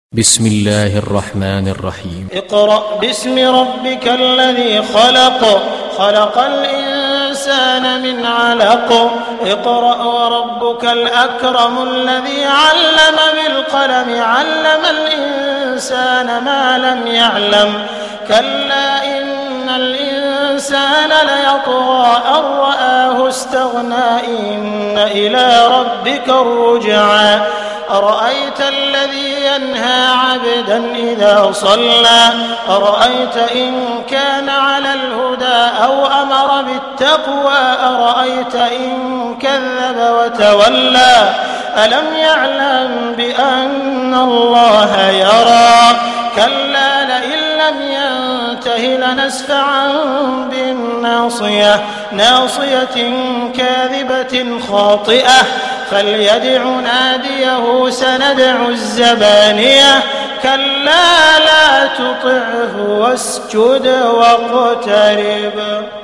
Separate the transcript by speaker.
Speaker 1: بسم الله الرحمن الرحيم.
Speaker 2: اقرأ باسم ربك الذي خلق، خلق الإنسان من علق. اقرأ وربك الأكرم الذي علم بالقلم، علم الإنسان ما لم يعلم. كلا إن الإنسان ليطغى أن رآه استغنى، إن إلى ربك الرجعى. أرأيت الذي ينهى عبدا إذا صلى، أرأيت إن كان على الهدى أو أمر بالتقوى، أرأيت إن كذب وتولى. ألم يعلم بأن الله يرى. كلا لئن لم ينته لنسفعا بالناصية، ناصية كاذبة خاطئة. فليدع ناديه سندع الزبانية. كلا لا تطعه واسجد واقترب.